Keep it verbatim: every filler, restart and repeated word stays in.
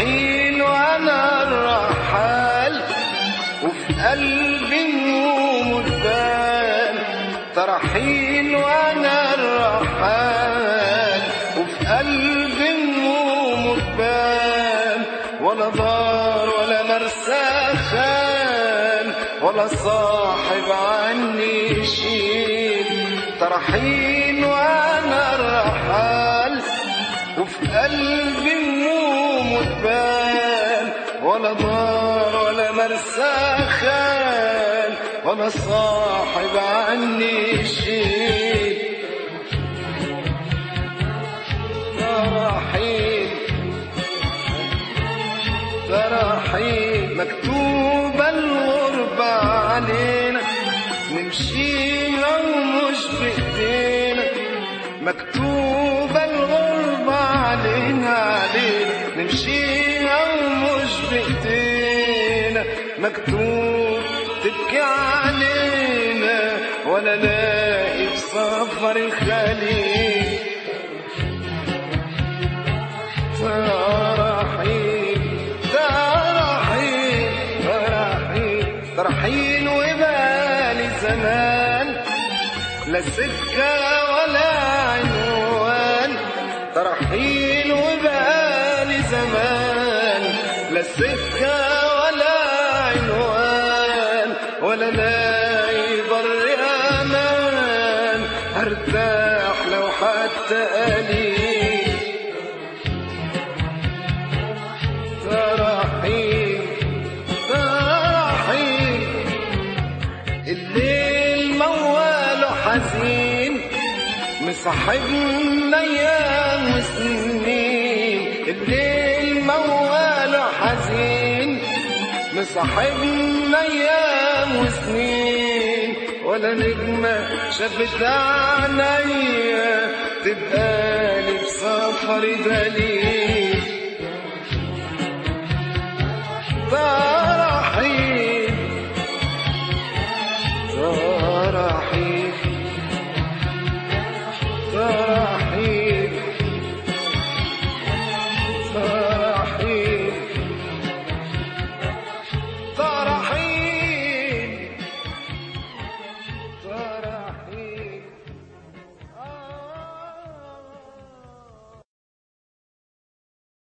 ترحيل وانا الرحال وفي قلبي هموم وجبال. ترحيل وانا الرحال وفي قلبي هموم وجبال. ولا دار ولا مرسى خان ولا صاحب عني يشيل. ترحيل وانا الرحال وفي قلبي هموم وجبال. ولا دار ولا مرسى خان ولا صاحب عني يشيل. ترحيل ترحيل مكتوبة الغربة علينا نمشيها ومش بإيدينا. مكتوبة الغربة علينا علينا نمشيها ومش بإيدينا. مكتوب تبكي علينا ولا لاقي في سفر الخليج. ترحيل ترحيل ترحيل ترحيل وبالي زمان لا سكة ولا عنوان. ترحيل وبالي زمان لا سكة ولا عنوان. ولا لاقي بر امان ارتاح لو حتى قليل. ترحيل ترحيل الليل مواله حزين مصاحبنا ايام وسنين. الليل مواله حزين مصاحبنا ايام وسنين. ولا نجمة شافت عينيا تبقى لي بسفر دليل.